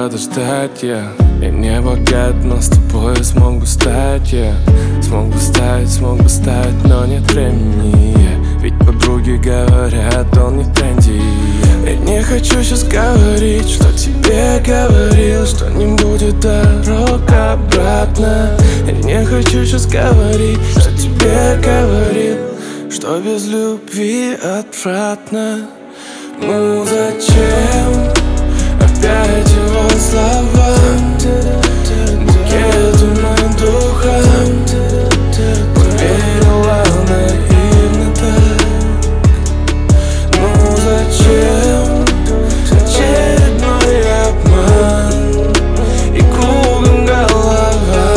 подождать я не богат, но с тобой смог бы стать я. Смог бы стать, но нет времени. Ведь подруги говорят, он не в тренде. Я не хочу сейчас говорить, что тебе говорил, что не будет дорог обратно. Я не хочу сейчас говорить, что тебе говорил, что без любви отвратно. Ну зачем опять его слова? Букету моим духом поверила наивно так. Ну зачем очередной обман и кругом голова?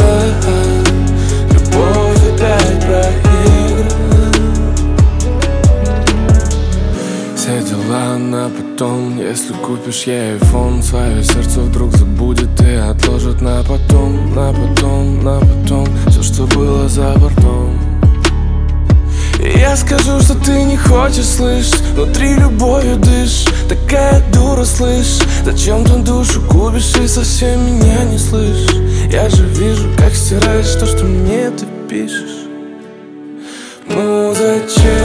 Любовь опять проиграна. Все дела на потом. Если купишь ей айфон, свое сердце вдруг забудет и отложит на потом, на потом, на потом все, что было за бортом. И я скажу, что ты не хочешь слышать, внутри любовью дышишь. Такая дура, слышь, зачем ты душу губишь и совсем меня не слышишь? Я же вижу, как стираешь то, что мне ты пишешь. Ну зачем